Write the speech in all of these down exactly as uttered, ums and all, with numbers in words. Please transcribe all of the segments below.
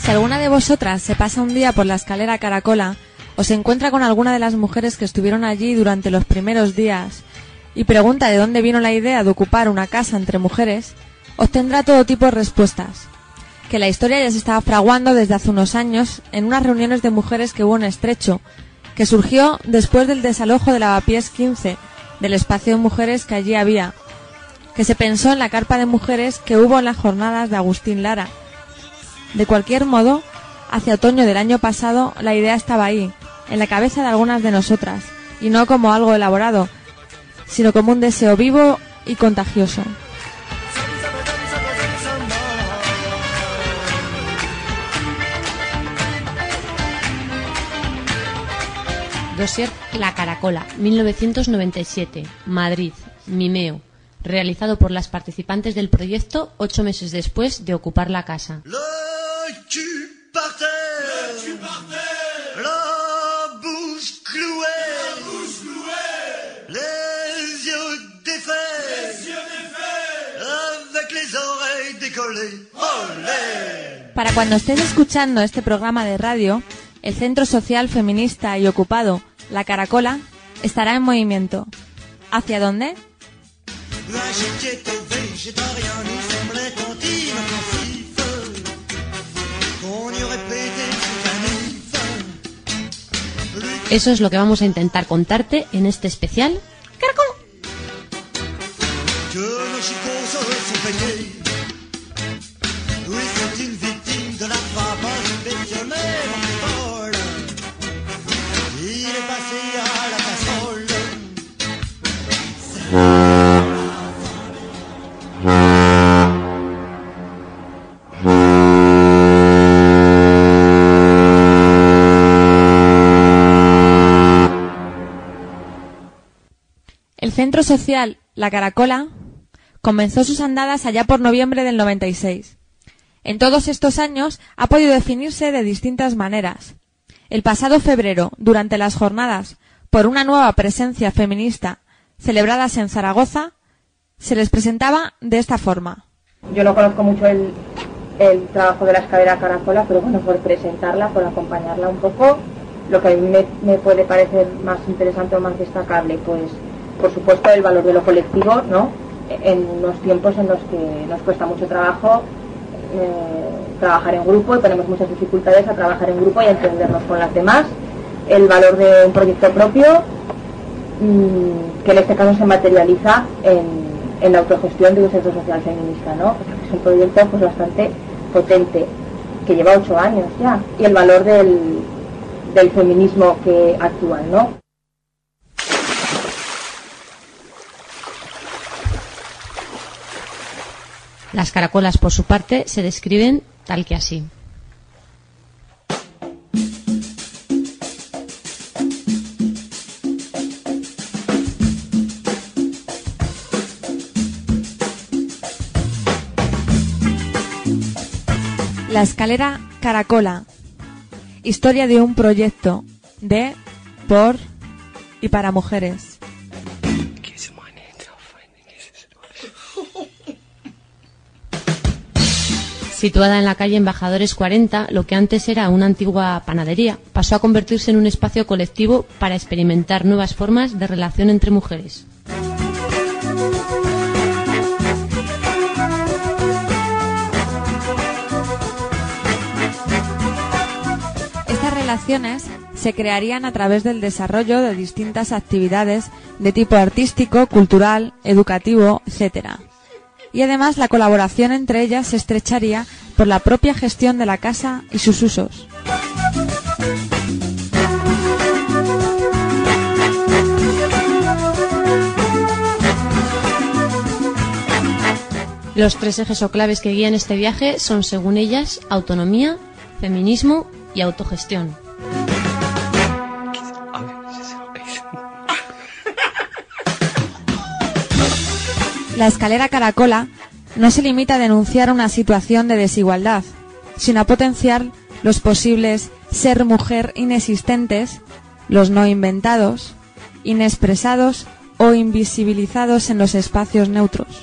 Si alguna de vosotras se pasa un día por la escalera Caracola o se encuentra con alguna de las mujeres que estuvieron allí durante los primeros días y pregunta de dónde vino la idea de ocupar una casa entre mujeres, obtendrá todo tipo de respuestas. Que la historia ya se estaba fraguando desde hace unos años en unas reuniones de mujeres que hubo en Estrecho, que surgió después del desalojo de Lavapiés quince, del espacio de mujeres que allí había, que se pensó en la carpa de mujeres que hubo en las jornadas de Agustín Lara. De cualquier modo, hacia otoño del año pasado la idea estaba ahí, en la cabeza de algunas de nosotras, y no como algo elaborado, sino como un deseo vivo y contagioso. Dossier La Caracola, mil novecientos noventa y siete, Madrid, Mimeo, realizado por las participantes del proyecto ocho meses después de ocupar la casa. Le cul par terre, le cul par terre, la bouche clouée, la bouche clouée, les yeux défaits, les yeux défaits, avec les oreilles décollées. ¡Olé! Para cuando estés escuchando este programa de radio, el Centro Social Feminista y Ocupado La Caracola estará en movimiento. ¿Hacia dónde? Eso es lo que vamos a intentar contarte en este especial Caracola. El Centro Social La Caracola comenzó sus andadas allá por noviembre del noventa y seis. En todos estos años ha podido definirse de distintas maneras. El pasado febrero, durante las jornadas por una nueva presencia feminista celebradas en Zaragoza, se les presentaba de esta forma. Yo no conozco mucho el, el trabajo de la escalera Caracola, pero bueno, por presentarla, por acompañarla un poco, lo que a mí me, me puede parecer más interesante o más destacable, pues por supuesto el valor de lo colectivo, ¿no? En unos tiempos en los que nos cuesta mucho trabajo eh, trabajar en grupo y tenemos muchas dificultades a trabajar en grupo y a entendernos con las demás. El valor de un proyecto propio, mmm, que en este caso se materializa en, en la autogestión de un centro social feminista, ¿no? Es un proyecto pues bastante potente, que lleva ocho años ya, y el valor del, del feminismo que actual, ¿no? Las caracolas, por su parte, se describen tal que así. La escalera Caracola. Historia de un proyecto de, por y para mujeres. Situada en la calle Embajadores cuarenta, lo que antes era una antigua panadería, pasó a convertirse en un espacio colectivo para experimentar nuevas formas de relación entre mujeres. Estas relaciones se crearían a través del desarrollo de distintas actividades de tipo artístico, cultural, educativo, etcétera. Y además la colaboración entre ellas se estrecharía por la propia gestión de la casa y sus usos. Los tres ejes o claves que guían este viaje son, según ellas, autonomía, feminismo y autogestión. La escalera Caracola no se limita a denunciar una situación de desigualdad, sino a potenciar los posibles ser mujer inexistentes, los no inventados, inexpresados o invisibilizados en los espacios neutros.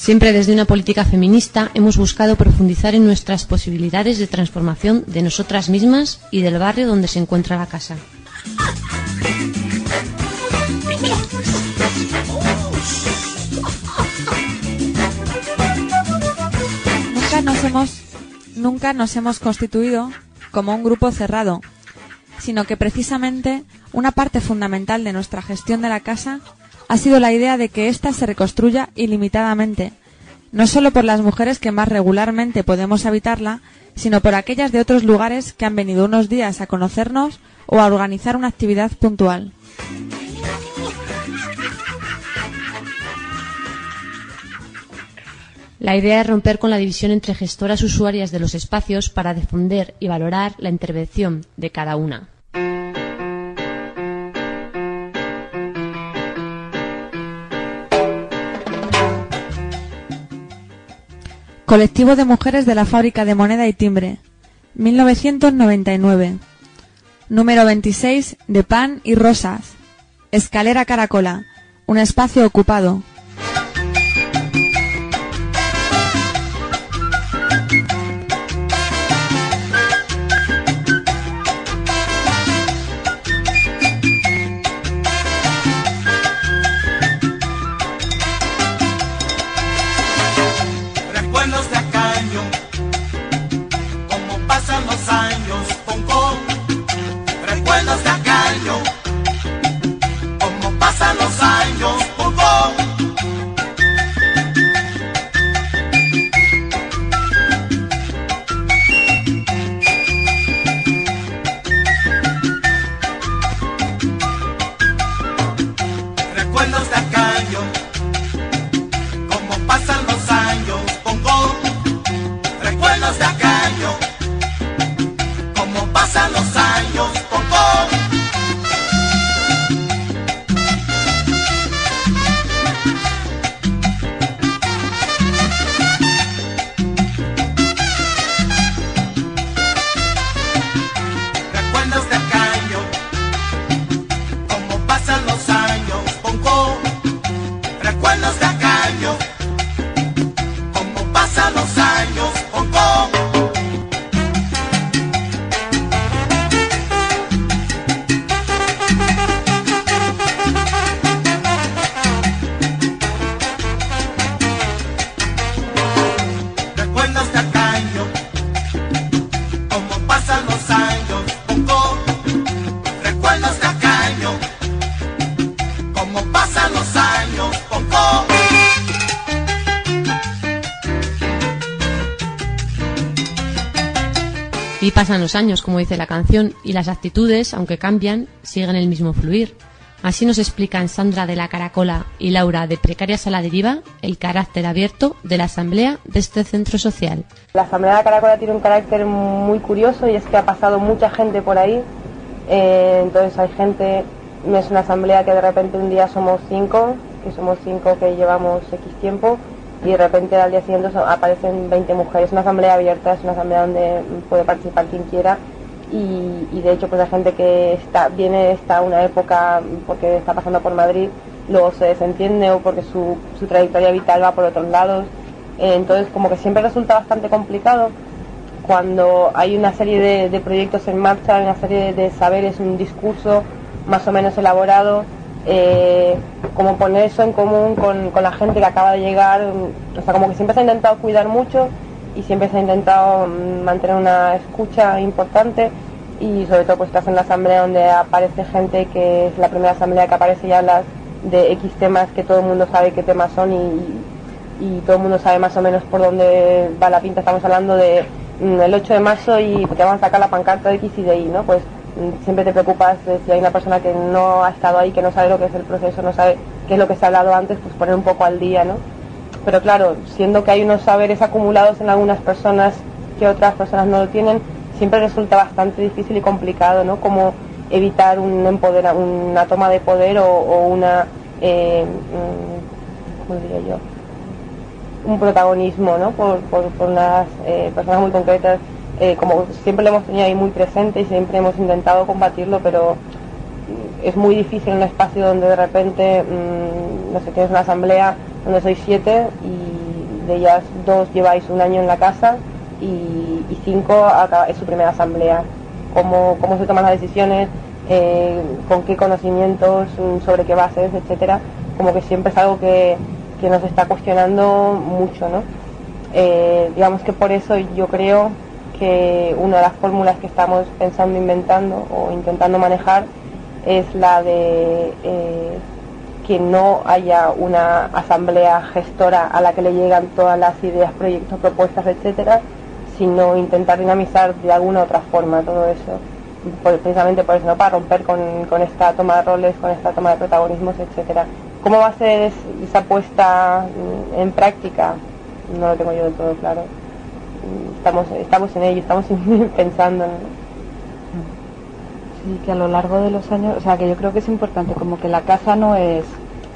Siempre desde una política feminista hemos buscado profundizar en nuestras posibilidades de transformación de nosotras mismas y del barrio donde se encuentra la casa. Nunca nos hemos, nunca nos hemos constituido como un grupo cerrado, sino que precisamente una parte fundamental de nuestra gestión de la casa ha sido la idea de que ésta se reconstruya ilimitadamente, no solo por las mujeres que más regularmente podemos habitarla, sino por aquellas de otros lugares que han venido unos días a conocernos o a organizar una actividad puntual. La idea es romper con la división entre gestoras usuarias de los espacios para defender y valorar la intervención de cada una. Colectivo de Mujeres de la Fábrica de Moneda y Timbre, mil novecientos noventa y nueve. Número veintiséis de Pan y Rosas. Escalera Caracola, un espacio ocupado. Y pasan los años, como dice la canción, y las actitudes, aunque cambian, siguen el mismo fluir. Así nos explican Sandra de la Caracola y Laura de Precarias a la Deriva el carácter abierto de la asamblea de este centro social. La asamblea de la Caracola tiene un carácter muy curioso y es que ha pasado mucha gente por ahí. Eh, entonces hay gente, no es una asamblea que de repente un día somos cinco, que somos cinco que llevamos X tiempo, y de repente al día siguiente aparecen veinte mujeres. Es una asamblea abierta, es una asamblea donde puede participar quien quiera y, y de hecho pues hay gente que está viene está una época porque está pasando por Madrid, luego se desentiende o porque su, su trayectoria vital va por otros lados. Eh, entonces como que siempre resulta bastante complicado cuando hay una serie de, de proyectos en marcha, una serie de, de saberes, un discurso más o menos elaborado. Eh, como poner eso en común con, con la gente que acaba de llegar, o sea, como que siempre se ha intentado cuidar mucho y siempre se ha intentado mantener una escucha importante y sobre todo pues estás en la asamblea donde aparece gente que es la primera asamblea que aparece y hablas de X temas que todo el mundo sabe qué temas son y, y todo el mundo sabe más o menos por dónde va la pinta. Estamos hablando de mm, el ocho de marzo y que van a sacar la pancarta de X y de Y, ¿no? Pues siempre te preocupas de si hay una persona que no ha estado ahí, que no sabe lo que es el proceso, no sabe qué es lo que se ha hablado antes, pues poner un poco al día, ¿no? Pero claro, siendo que hay unos saberes acumulados en algunas personas que otras personas no lo tienen, siempre resulta bastante difícil y complicado, ¿no? Como evitar un empodera, una toma de poder o, o una, eh, ¿cómo diría yo? Un protagonismo, ¿no? Por, por, por unas eh, personas muy concretas. Eh, como siempre lo hemos tenido ahí muy presente y siempre hemos intentado combatirlo, pero es muy difícil en un espacio donde de repente, mmm, no sé, tienes una asamblea donde sois siete y, de ellas dos lleváis un año en la casa y, y cinco acá es su primera asamblea. Cómo, cómo se toman las decisiones, eh, con qué conocimientos, sobre qué bases, etcétera. Como que siempre es algo que, que nos está cuestionando mucho, ¿no? Eh, digamos que por eso yo creo que una de las fórmulas que estamos pensando, inventando o intentando manejar es la de eh, que no haya una asamblea gestora a la que le llegan todas las ideas, proyectos, propuestas, etcétera, sino intentar dinamizar de alguna otra forma todo eso, por, precisamente por eso, ¿no? Para romper con, con esta toma de roles, con esta toma de protagonismos, etcétera. ¿Cómo va a ser esa puesta en práctica? No lo tengo yo del todo claro. Estamos, estamos en ello, estamos pensando, ¿no? Sí, que a lo largo de los años, o sea, que yo creo que es importante, como que la casa no es,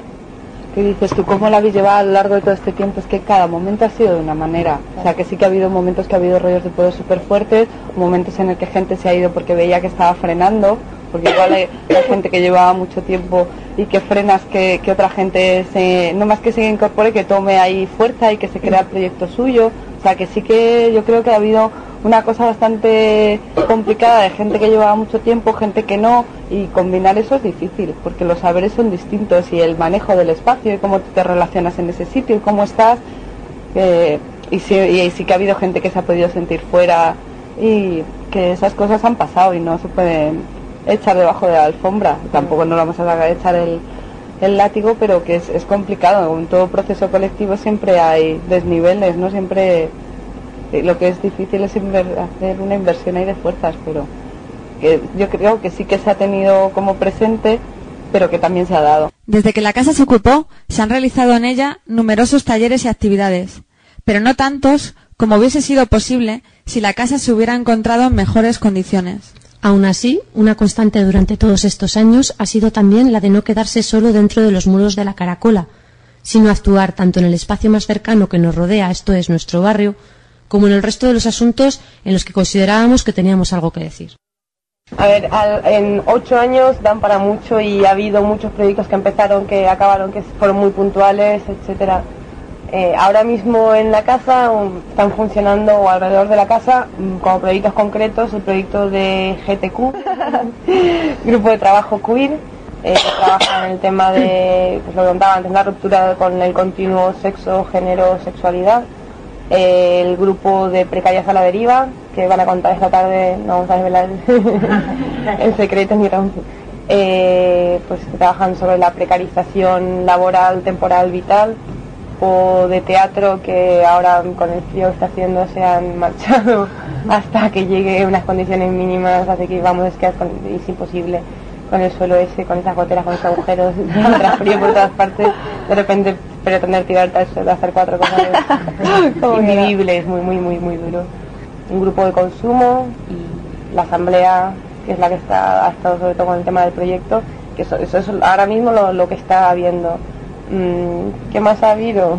que dices tú, ¿cómo la habéis llevado a lo largo de todo este tiempo? Es que cada momento ha sido de una manera, o sea, que sí que ha habido momentos que ha habido rollos de poder súper fuertes, momentos en el que gente se ha ido porque veía que estaba frenando, porque igual hay, hay gente que llevaba mucho tiempo y que frenas que, que otra gente se, no más que se incorpore, que tome ahí fuerza y que se crea el proyecto suyo. O sea, que sí que yo creo que ha habido una cosa bastante complicada de gente que llevaba mucho tiempo, gente que no, y combinar eso es difícil, porque los saberes son distintos y el manejo del espacio y cómo te relacionas en ese sitio y cómo estás, eh, y, sí, y sí que ha habido gente que se ha podido sentir fuera y que esas cosas han pasado y no se pueden echar debajo de la alfombra. Tampoco no vamos a echar el, el látigo, pero que es, es complicado. En todo proceso colectivo siempre hay desniveles, ¿no? Siempre lo que es difícil es inver- hacer una inversión ahí de fuerzas, pero que yo creo que sí que se ha tenido como presente, pero que también se ha dado. Desde que la casa se ocupó, se han realizado en ella numerosos talleres y actividades, pero no tantos como hubiese sido posible si la casa se hubiera encontrado en mejores condiciones. Aún así, una constante durante todos estos años ha sido también la de no quedarse solo dentro de los muros de la Caracola, sino actuar tanto en el espacio más cercano que nos rodea, esto es nuestro barrio, como en el resto de los asuntos en los que considerábamos que teníamos algo que decir. A ver, al, en ocho años dan para mucho y ha habido muchos proyectos que empezaron, que acabaron, que fueron muy puntuales, etcétera. Eh, ahora mismo en la casa um, están funcionando, o alrededor de la casa, um, como proyectos concretos, el proyecto de G T Q, Grupo de Trabajo Queer, eh, que trabaja en el tema de, pues lo que contaba antes, la ruptura con el continuo sexo, género, sexualidad. Eh, el grupo de Precarias a la Deriva, que van a contar esta tarde, no vamos a desvelar el, el secreto ni tampoco. Eh, pues que trabajan sobre la precarización laboral, temporal, vital, o de teatro, que ahora con el frío que está haciendo se han marchado hasta que llegue unas condiciones mínimas, así que vamos, es que es imposible con el suelo ese, con esas goteras, con esos agujeros, contra frío por todas partes, de repente pretender tirarte al suelo, hacer cuatro cosas invivibles, muy, muy, muy, muy duro. Un grupo de consumo y la asamblea, que es la que está, ha estado sobre todo con el tema del proyecto, que eso, eso es ahora mismo lo, lo que está habiendo. ¿Qué más ha habido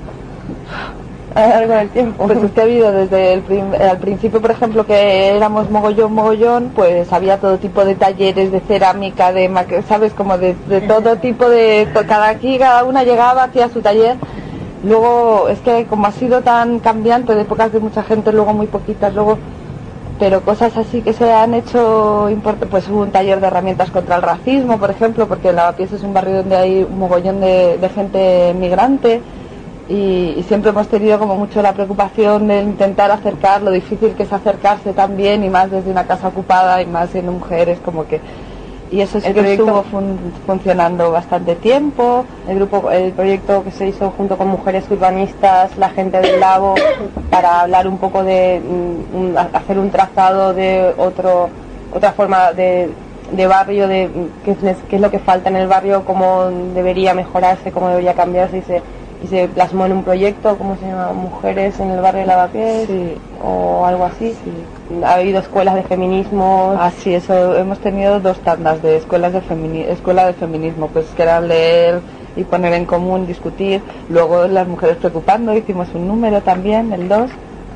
a lo largo del tiempo? Pues es que ha habido desde el prim- al principio, por ejemplo, que éramos mogollón, mogollón, pues había todo tipo de talleres de cerámica, de ma- sabes, como de, de todo tipo de, cada aquí cada una llegaba, hacía su taller. Luego es que como ha sido tan cambiante, de épocas de mucha gente, luego muy poquitas, luego, pero cosas así que se han hecho import- pues hubo un taller de herramientas contra el racismo, por ejemplo, porque Lavapiés es un barrio donde hay un mogollón de, de gente migrante y, y siempre hemos tenido como mucho la preocupación de intentar acercar, lo difícil que es acercarse también, y más desde una casa ocupada y más siendo mujeres, como que, y eso sí El que proyecto- estuvo fun- funcionando bastante tiempo. El grupo, el proyecto que se hizo junto con mujeres urbanistas, la gente del Labo, para hablar un poco de mm, un- hacer un trazado de otro otra forma de, de barrio, de mm, qué es, qué es lo que falta en el barrio, cómo debería mejorarse, cómo debería cambiarse, y se, y se plasmó en un proyecto, ¿cómo se llama? Mujeres en el barrio de Lavapiés, Sí. o algo así. Sí. Ha habido escuelas de feminismo. Así, eso, hemos tenido dos tandas de escuelas de femini- escuela de feminismo, pues que era leer y poner en común, discutir. Luego las mujeres preocupando, hicimos un número también, el dos.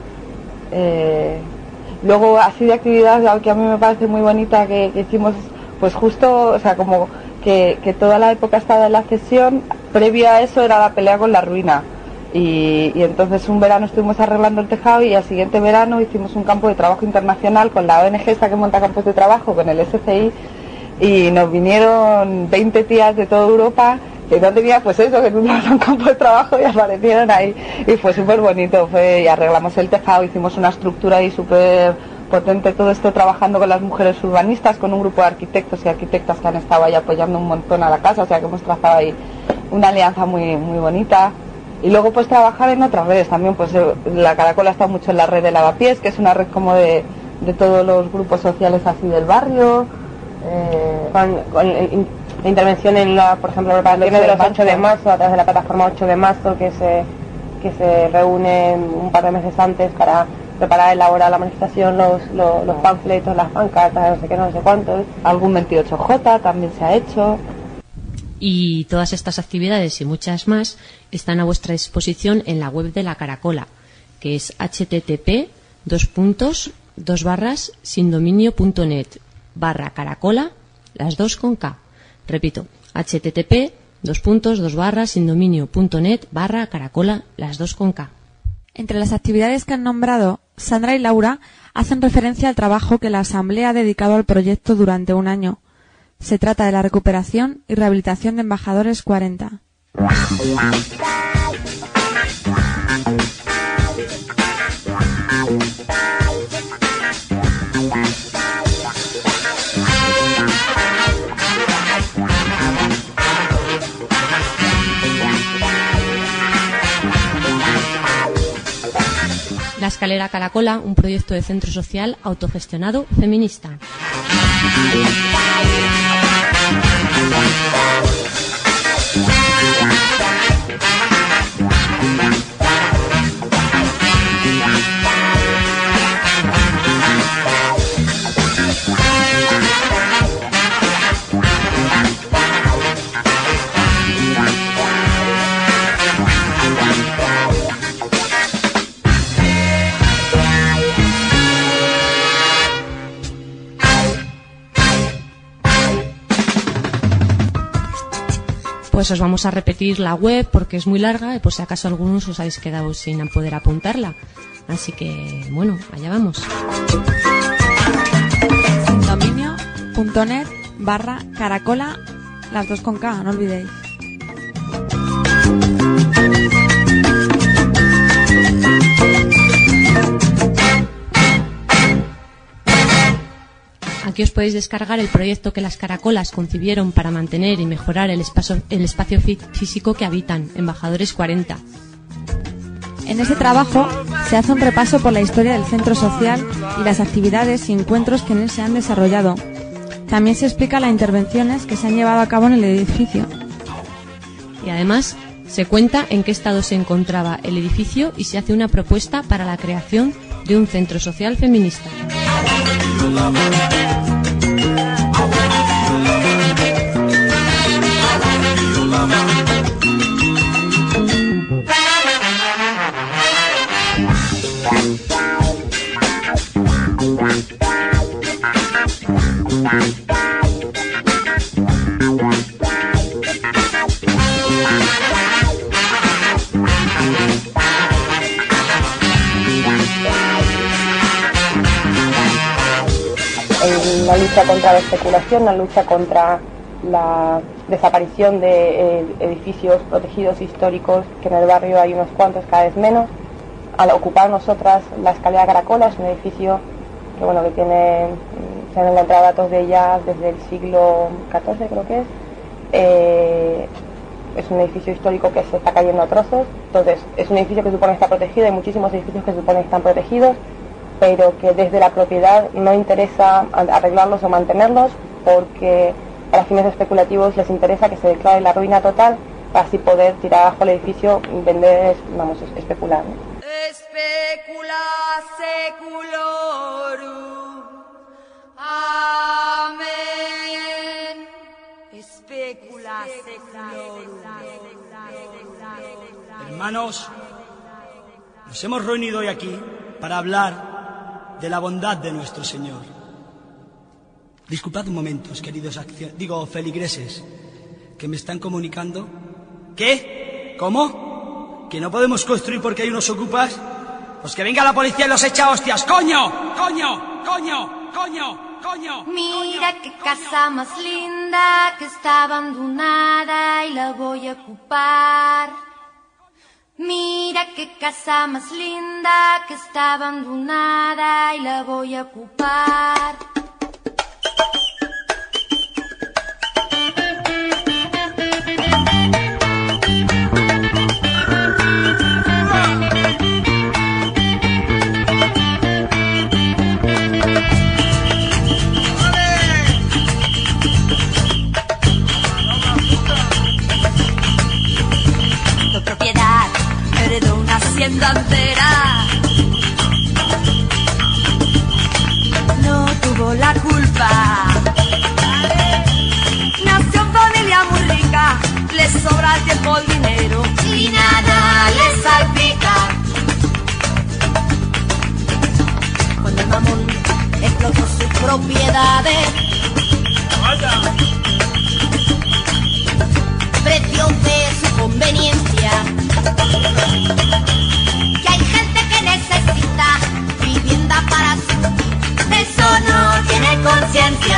Eh, luego así de actividad, algo que a mí me parece muy bonita que, que hicimos, pues justo, o sea, como que, que toda la época estaba en la cesión, previa a eso era la pelea con la ruina. Y, y entonces un verano estuvimos arreglando el tejado y al siguiente verano hicimos un campo de trabajo internacional con la O N G esta que monta campos de trabajo, con el S C I, y nos vinieron veinte tías de toda Europa que no tenía pues eso, que fuimos a un campo de trabajo y aparecieron ahí y fue súper bonito, fue, y arreglamos el tejado, hicimos una estructura ahí súper potente, todo esto trabajando con las mujeres urbanistas, con un grupo de arquitectos y arquitectas que han estado ahí apoyando un montón a la casa, o sea que hemos trazado ahí una alianza muy, muy bonita. Y luego pues trabajar en otras redes también, pues la Caracola está mucho en la red de Lavapiés, que es una red como de, de todos los grupos sociales así del barrio. Eh, con, con el, la intervención en la, por ejemplo, la preparación de los ocho de marzo, a través de la plataforma ocho de marzo, que se, que se reúne un par de meses antes para preparar, elaborar la manifestación, los, los, los panfletos, las pancartas, no sé qué, no sé cuántos. Algún veintiocho jota también se ha hecho. Y todas estas actividades y muchas más están a vuestra disposición en la web de la Caracola, que es http dos puntos dos barras sindominio.net barra caracola, las dos con K. Repito, http dos puntos dos barras sindominio.net barra caracola, las dos con K. Entre las actividades que han nombrado, Sandra y Laura hacen referencia al trabajo que la Asamblea ha dedicado al proyecto durante un año. Se trata de la recuperación y rehabilitación de Embajadores cuarenta. La Escalera Caracola, un proyecto de centro social autogestionado feminista. Pues os vamos a repetir la web porque es muy larga y por si acaso algunos os habéis quedado sin poder apuntarla. Así que, bueno, allá vamos. Sindominio.net barra caracola, las dos con K, no olvidéis. Aquí os podéis descargar el proyecto que las Caracolas concibieron para mantener y mejorar el espacio, el espacio físico que habitan, Embajadores cuarenta. En este trabajo se hace un repaso por la historia del centro social y las actividades y encuentros que en él se han desarrollado. También se explica las intervenciones que se han llevado a cabo en el edificio. Y además se cuenta en qué estado se encontraba el edificio y se hace una propuesta para la creación de un centro social feminista. La lucha contra la especulación, la lucha contra la desaparición de eh, edificios protegidos históricos, que en el barrio hay unos cuantos, cada vez menos. Al ocupar nosotras la Escalera Caracola, es un edificio que bueno que tiene, se han encontrado datos de ella desde el siglo catorce, creo que es. Eh, es un edificio histórico que se está cayendo a trozos, entonces es un edificio que supone que está protegido, hay muchísimos edificios que supone que están protegidos, pero que desde la propiedad no interesa arreglarlos o mantenerlos, porque para fines especulativos les interesa que se declare la ruina total para así poder tirar abajo el edificio y vender, vamos, especular, ¿no? Especula seculorum. Amén. Especula seculorum. Hermanos, nos hemos reunido hoy aquí para hablar de la bondad de nuestro Señor. Disculpad un momento, queridos accio- digo feligreses, que me están comunicando. ¿Qué? ¿Cómo? ¿Que no podemos construir porque hay unos ocupas? Pues que venga la policía y los echa a hostias. ¡Coño! ¡Coño! ¡Coño! ¡Coño! ¡Coño! Mira qué casa más linda que está abandonada y la voy a ocupar. Mira qué casa más linda que está abandonada y la voy a ocupar. Propiedad, heredó una hacienda entera. No tuvo la culpa. Nació en familia muy rica, le sobra el tiempo, el dinero y nada le salpica. Cuando el mamón explotó sus propiedades, precio de su conveniencia, que hay gente que necesita vivienda para su, eso no tiene conciencia.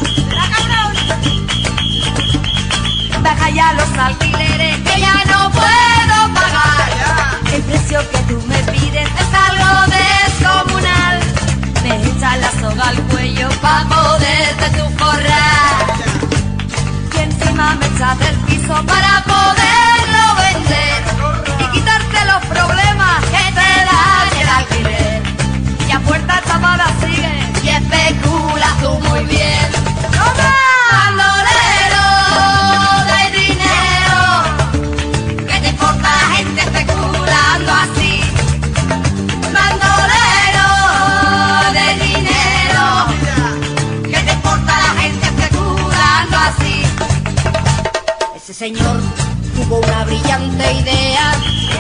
Baja ya los alquileres que ya no puedo pagar. El precio que tú me pides es algo descomunal. Me echan la soga al cuello pa' poderte tu forrar. Y encima me echas del piso para poderlo vender y quitarte los problemas que te dan el alquiler. Y a puerta tapada sigue y especulas tú muy bien. Bandolero de dinero, ¿qué te importa la gente especulando así? Bandolero de dinero, ¿qué te importa la gente especulando así? Ese señor tuvo una brillante idea.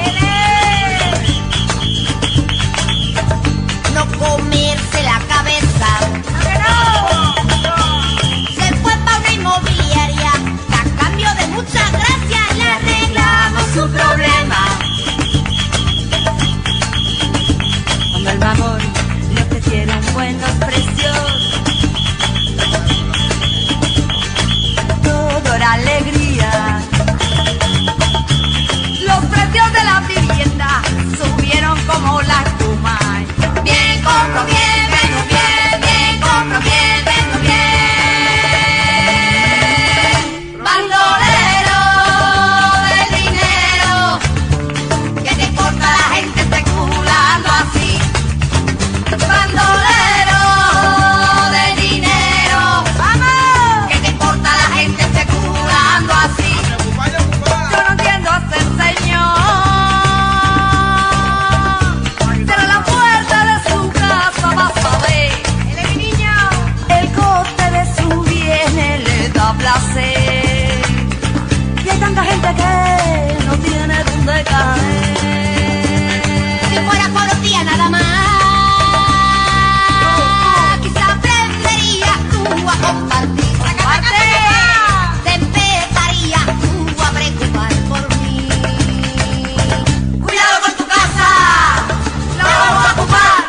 No comerse la cabeza. Se fue para una inmobiliaria que a cambio de muchas gracias le arreglamos su problema. Cuando el mamón le ofrecieron buenos precios, todo era alegría. Los precios de la vivienda subieron como la espuma. Bien, compro bien, vendo bien, bien, compro bien, vendo bien. Bandolero de dinero, ¿qué te importa la gente especulando así? Bandolero de dinero, ¡vamos! ¿Qué te importa la gente especulando así? Yo no entiendo a este señor. Cierra la puerta de su casa, vas a ver. El niño, el coste de su bienes le da placer. Y hay tanta gente que no tiene dónde caer. Si fuera por un día nada más, quizá aprendería tú a compartir. Te empezaría tú a preocupar por mí. Cuidado con tu casa, la vamos a ocupar.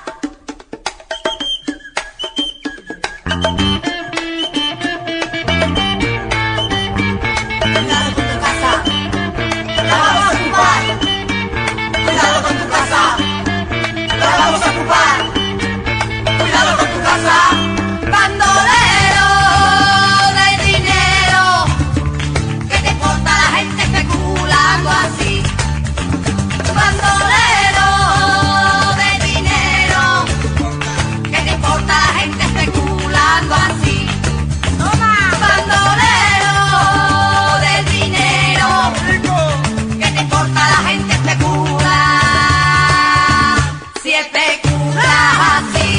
Cuidado con tu casa, la vamos a ocupar. Cuidado con tu casa, la vamos a ocupar. Cuidado con tu casa. Bandolero de dinero, ¿qué te importa la gente especulando así? Bandolero de dinero, ¿qué te importa la gente especulando así? Bandolero de dinero, ¿qué te importa la gente especula? Si especulas así.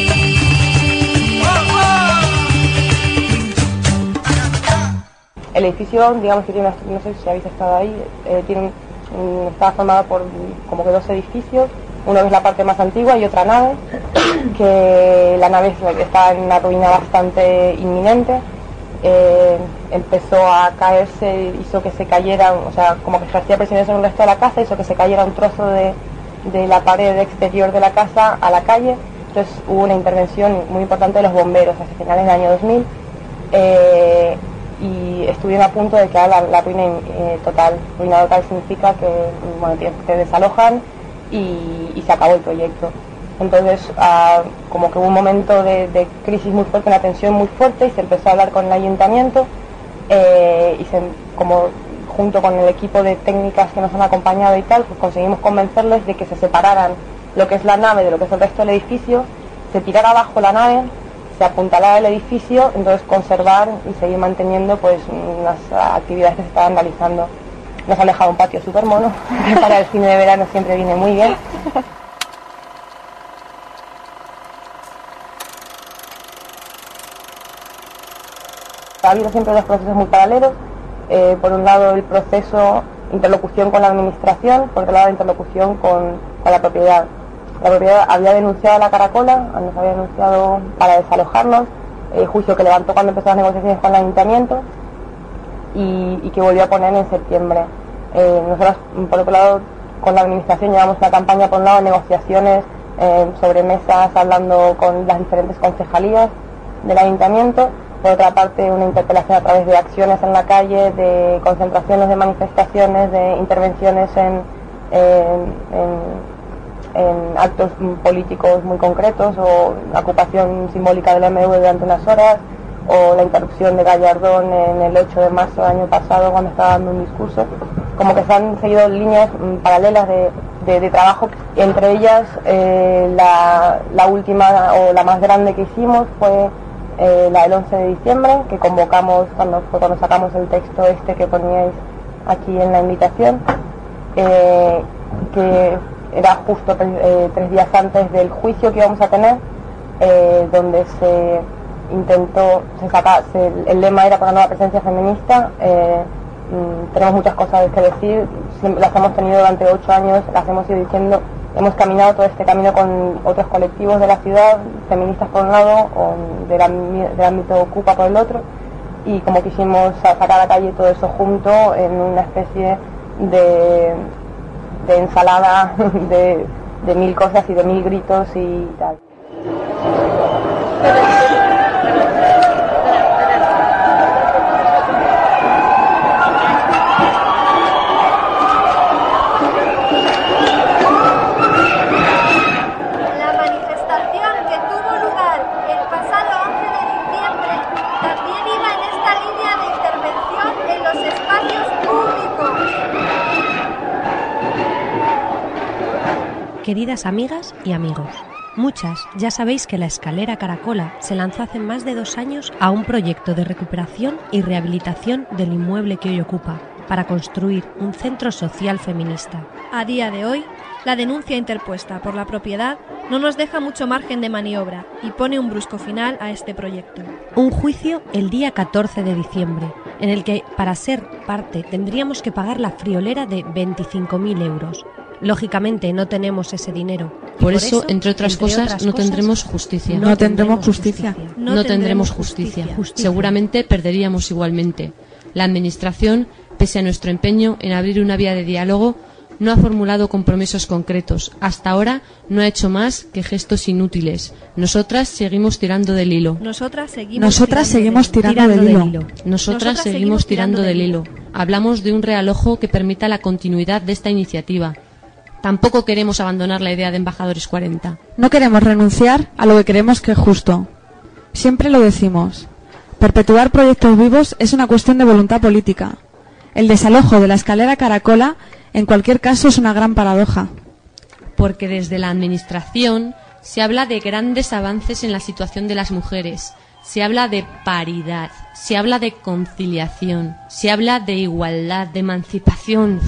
El edificio, digamos que tiene, una- no sé si habéis estado ahí, eh, tiene un- un- está formado por como que dos edificios. Uno es la parte más antigua y otra nave, que la nave es- está en una ruina bastante inminente. eh, empezó a caerse, hizo que se cayera, o sea, como que ejercía presiones sobre el resto de la casa, hizo que se cayera un trozo de, de la pared exterior de la casa a la calle. Entonces hubo una intervención muy importante de los bomberos hacia finales del año dos mil, eh, y estuvieron a punto de quedar la, la ruina eh, total. Ruina total significa que, bueno, te desalojan y, y se acabó el proyecto. Entonces, uh, como que hubo un momento de, de crisis muy fuerte, una tensión muy fuerte, y se empezó a hablar con el ayuntamiento, eh, y se, como junto con el equipo de técnicas que nos han acompañado y tal, pues conseguimos convencerles de que se separaran lo que es la nave de lo que es el resto del edificio, se tirara abajo la nave, se apuntalara el edificio, entonces conservar y seguir manteniendo pues las actividades que se estaban realizando. Nos han dejado un patio súper mono, que para el cine de verano siempre viene muy bien. Ha habido siempre dos procesos muy paralelos. Eh, por un lado el proceso interlocución con la administración, por otro lado interlocución con, con la propiedad. La propiedad había denunciado a la Caracola, nos había denunciado para desalojarnos, eh, juicio que levantó cuando empezó las negociaciones con el ayuntamiento y, y que volvió a poner en septiembre. Eh, nosotros, por otro lado, con la administración llevamos una campaña, por un lado, de negociaciones eh, sobre mesas, hablando con las diferentes concejalías del ayuntamiento. Por otra parte, una interpelación a través de acciones en la calle, de concentraciones, de manifestaciones, de intervenciones en, en, en, en actos políticos muy concretos, o la ocupación simbólica del M V durante unas horas, o la interrupción de Gallardón en el ocho de marzo del año pasado cuando estaba dando un discurso. Como que se han seguido líneas mm, paralelas de, de, de trabajo. Entre ellas, eh, la, la última o la más grande que hicimos fue Eh, la del once de diciembre, que convocamos cuando, cuando sacamos el texto este que poníais aquí en la invitación, eh, que era justo eh, tres días antes del juicio que íbamos a tener, eh, donde se intentó, se saca, se, el lema era por la nueva presencia feminista. Eh, mm, tenemos muchas cosas que decir, las hemos tenido durante ocho años, las hemos ido diciendo. Hemos caminado todo este camino con otros colectivos de la ciudad, feministas por un lado, o del, del ámbito Ocupa por el otro, y como quisimos sacar a la calle todo eso junto en una especie de, de ensalada de, de mil cosas y de mil gritos y tal. Queridas amigas y amigos, muchas ya sabéis que la Escalera Caracola se lanzó hace más de dos años a un proyecto de recuperación y rehabilitación del inmueble que hoy ocupa, para construir un centro social feminista. A día de hoy, la denuncia interpuesta por la propiedad no nos deja mucho margen de maniobra y pone un brusco final a este proyecto. Un juicio el día catorce de diciembre, en el que para ser parte tendríamos que pagar la friolera de veinticinco mil euros. Lógicamente no tenemos ese dinero. Por, por eso, eso, entre otras entre cosas, otras no cosas, tendremos justicia. No, no tendremos justicia. justicia. No, no tendremos justicia. justicia. Seguramente perderíamos igualmente. La Administración, pese a nuestro empeño en abrir una vía de diálogo, no ha formulado compromisos concretos. Hasta ahora no ha hecho más que gestos inútiles. Nosotras seguimos tirando del hilo. Nosotras seguimos, Nosotras tirando, seguimos del tirando, tirando del, hilo. hilo. Nosotras, Nosotras seguimos tirando del hilo. hilo. Hablamos de un realojo que permita la continuidad de esta iniciativa. Tampoco queremos abandonar la idea de Embajadores cuarenta. No queremos renunciar a lo que creemos que es justo. Siempre lo decimos. Perpetuar proyectos vivos es una cuestión de voluntad política. El desalojo de la Escalera Caracola, en cualquier caso, es una gran paradoja. Porque desde la Administración se habla de grandes avances en la situación de las mujeres. Se habla de paridad, se habla de conciliación, se habla de igualdad, de emancipación.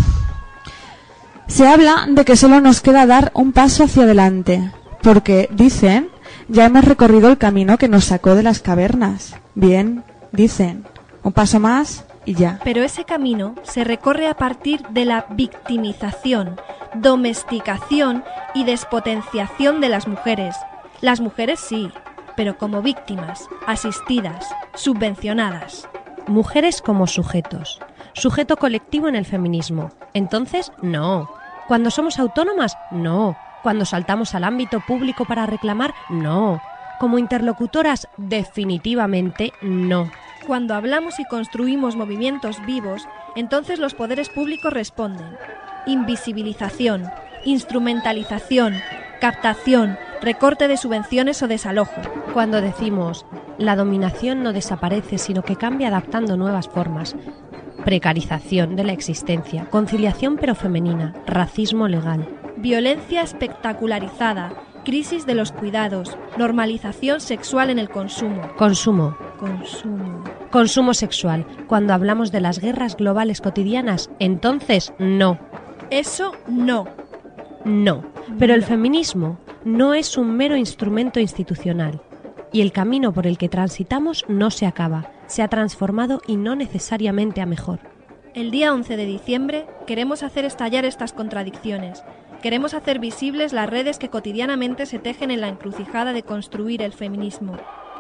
Se habla de que solo nos queda dar un paso hacia adelante, porque, dicen, ya hemos recorrido el camino que nos sacó de las cavernas. Bien, dicen, un paso más y ya. Pero ese camino se recorre a partir de la victimización, domesticación y despotenciación de las mujeres. Las mujeres sí, pero como víctimas, asistidas, subvencionadas. Mujeres como sujetos. Sujeto colectivo en el feminismo. Entonces, no. Cuando somos autónomas, no. Cuando saltamos al ámbito público para reclamar, no. Como interlocutoras, definitivamente no. Cuando hablamos y construimos movimientos vivos, entonces los poderes públicos responden. Invisibilización, instrumentalización, captación, recorte de subvenciones o desalojo. Cuando decimos, la dominación no desaparece, sino que cambia adaptando nuevas formas. Precarización de la existencia, conciliación pero femenina, racismo legal. Violencia espectacularizada, crisis de los cuidados, normalización sexual en el consumo. Consumo. Consumo. Consumo sexual. Cuando hablamos de las guerras globales cotidianas, entonces no. Eso no. No. Pero el feminismo no es un mero instrumento institucional. Y el camino por el que transitamos no se acaba, se ha transformado y no necesariamente a mejor. El día once de diciembre queremos hacer estallar estas contradicciones. Queremos hacer visibles las redes que cotidianamente se tejen en la encrucijada de construir el feminismo.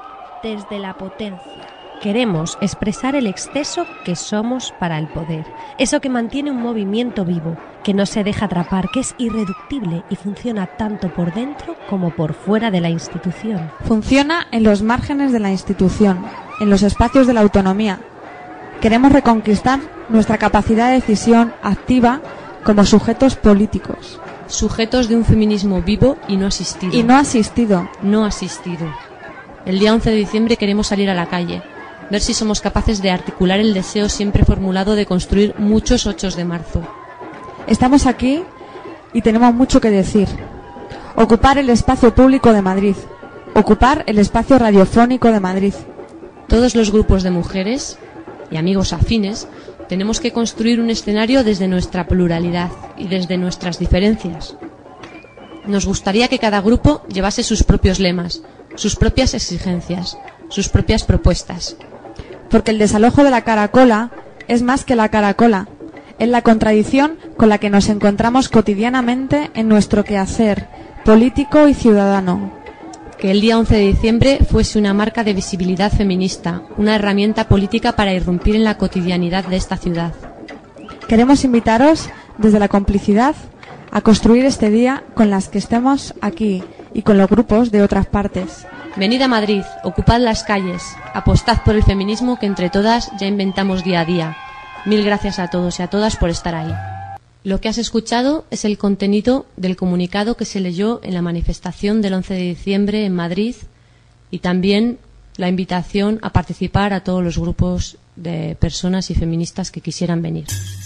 Desde la potencia. Queremos expresar el exceso que somos para el poder. Eso que mantiene un movimiento vivo, que no se deja atrapar, que es irreductible y funciona tanto por dentro como por fuera de la institución. Funciona en los márgenes de la institución, en los espacios de la autonomía. Queremos reconquistar nuestra capacidad de decisión activa como sujetos políticos. Sujetos de un feminismo vivo y no asistido. Y no asistido. No asistido. El día once de diciembre queremos salir a la calle, ver si somos capaces de articular el deseo siempre formulado de construir muchos ocho de marzo. Estamos aquí y tenemos mucho que decir. Ocupar el espacio público de Madrid. Ocupar el espacio radiofónico de Madrid. Todos los grupos de mujeres y amigos afines tenemos que construir un escenario desde nuestra pluralidad y desde nuestras diferencias. Nos gustaría que cada grupo llevase sus propios lemas, sus propias exigencias, sus propias propuestas. Porque el desalojo de la caracola es más que la caracola, es la contradicción con la que nos encontramos cotidianamente en nuestro quehacer político y ciudadano. Que el día once de diciembre fuese una marca de visibilidad feminista, una herramienta política para irrumpir en la cotidianidad de esta ciudad. Queremos invitaros desde la complicidad a construir este día con las que estemos aquí y con los grupos de otras partes. Venid a Madrid, ocupad las calles, apostad por el feminismo que entre todas ya inventamos día a día. Mil gracias a todos y a todas por estar ahí. Lo que has escuchado es el contenido del comunicado que se leyó en la manifestación del once de diciembre en Madrid y también la invitación a participar a todos los grupos de personas y feministas que quisieran venir.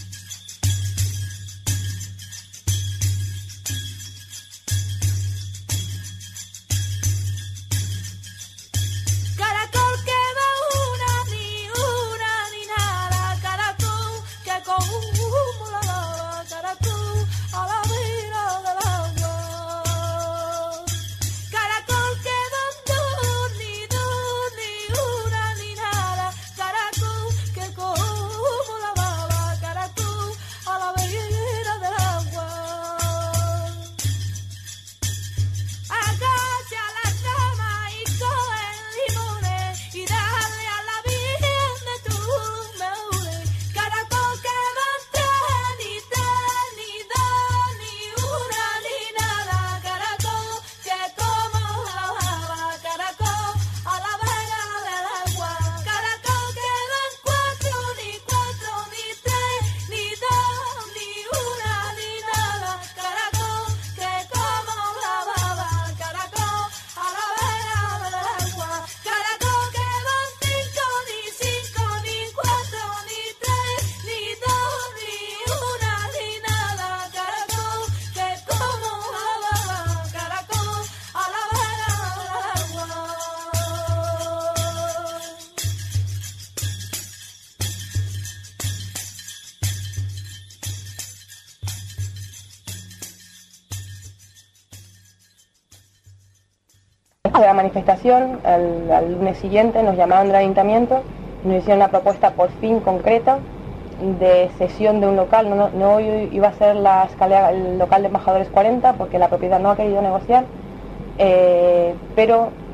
De la manifestación, al, al lunes siguiente nos llamaron del ayuntamiento y nos hicieron una propuesta por fin concreta de cesión de un local. No, no, no iba a ser la escalera, el local de Embajadores cuarenta porque la propiedad no ha querido negociar, eh, pero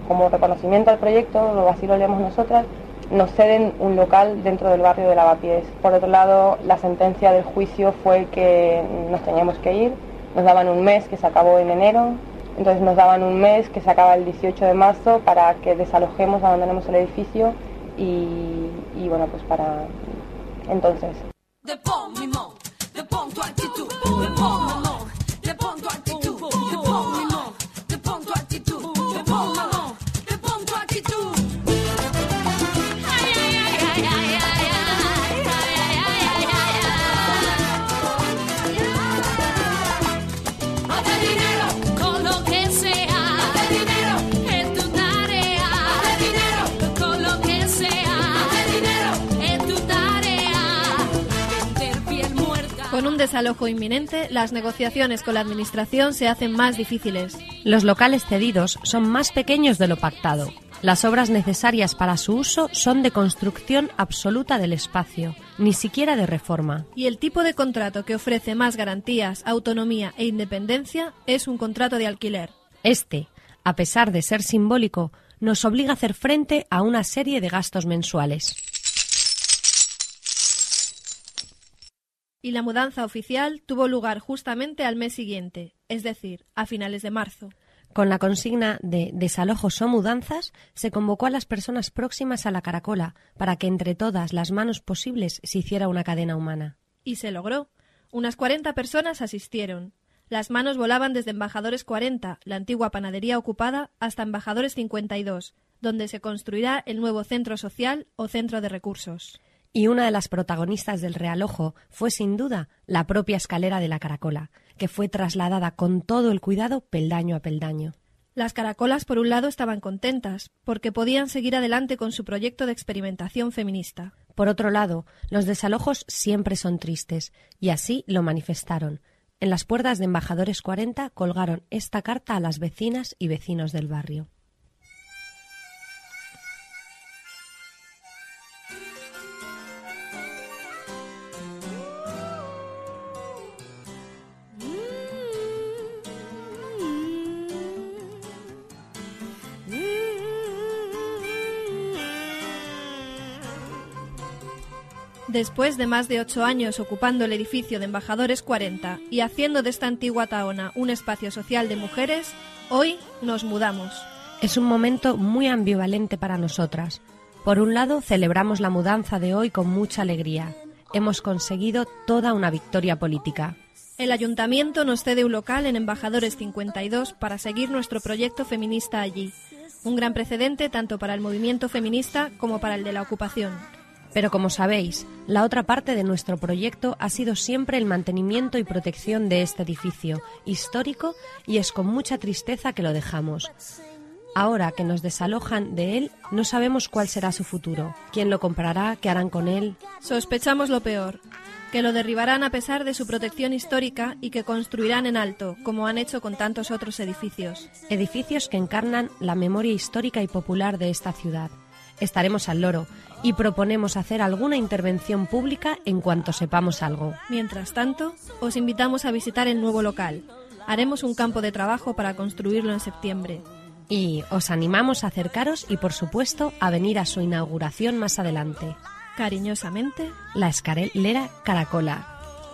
como reconocimiento al proyecto, o así lo leemos nosotras, nos ceden un local dentro del barrio de Lavapiés. Por otro lado, la sentencia del juicio fue que nos teníamos que ir, nos daban un mes que se acabó en enero, entonces nos daban un mes que se acaba el dieciocho de marzo para que desalojemos, abandonemos el edificio y, y bueno, pues para entonces. Con un desalojo inminente, las negociaciones con la Administración se hacen más difíciles. Los locales cedidos son más pequeños de lo pactado. Las obras necesarias para su uso son de construcción absoluta del espacio, ni siquiera de reforma. Y el tipo de contrato que ofrece más garantías, autonomía e independencia es un contrato de alquiler. Este, a pesar de ser simbólico, nos obliga a hacer frente a una serie de gastos mensuales. Y la mudanza oficial tuvo lugar justamente al mes siguiente, es decir, a finales de marzo. Con la consigna de desalojos o mudanzas, se convocó a las personas próximas a la caracola para que entre todas las manos posibles se hiciera una cadena humana. Y se logró. Unas cuarenta personas asistieron. Las manos volaban desde Embajadores cuarenta, la antigua panadería ocupada, hasta Embajadores cincuenta y dos, donde se construirá el nuevo centro social o centro de recursos. Y una de las protagonistas del realojo fue sin duda la propia escalera de la caracola, que fue trasladada con todo el cuidado peldaño a peldaño. Las caracolas, por un lado, estaban contentas, porque podían seguir adelante con su proyecto de experimentación feminista. Por otro lado, los desalojos siempre son tristes, y así lo manifestaron. En las puertas de Embajadores cuarenta colgaron esta carta a las vecinas y vecinos del barrio. Después de más de ocho años ocupando el edificio de Embajadores cuarenta y haciendo de esta antigua taona un espacio social de mujeres, hoy nos mudamos. Es un momento muy ambivalente para nosotras. Por un lado, celebramos la mudanza de hoy con mucha alegría. Hemos conseguido toda una victoria política. El ayuntamiento nos cede un local en Embajadores cincuenta y dos para seguir nuestro proyecto feminista allí. Un gran precedente tanto para el movimiento feminista como para el de la ocupación. Pero como sabéis, la otra parte de nuestro proyecto ha sido siempre el mantenimiento y protección de este edificio histórico y es con mucha tristeza que lo dejamos. Ahora que nos desalojan de él, no sabemos cuál será su futuro. ¿Quién lo comprará? ¿Qué harán con él? Sospechamos lo peor, que lo derribarán a pesar de su protección histórica y que construirán en alto, como han hecho con tantos otros edificios. Edificios que encarnan la memoria histórica y popular de esta ciudad. Estaremos al loro y proponemos hacer alguna intervención pública en cuanto sepamos algo. Mientras tanto, os invitamos a visitar el nuevo local. Haremos un campo de trabajo para construirlo en septiembre. Y os animamos a acercaros y, por supuesto, a venir a su inauguración más adelante. Cariñosamente, la Escalera Caracola.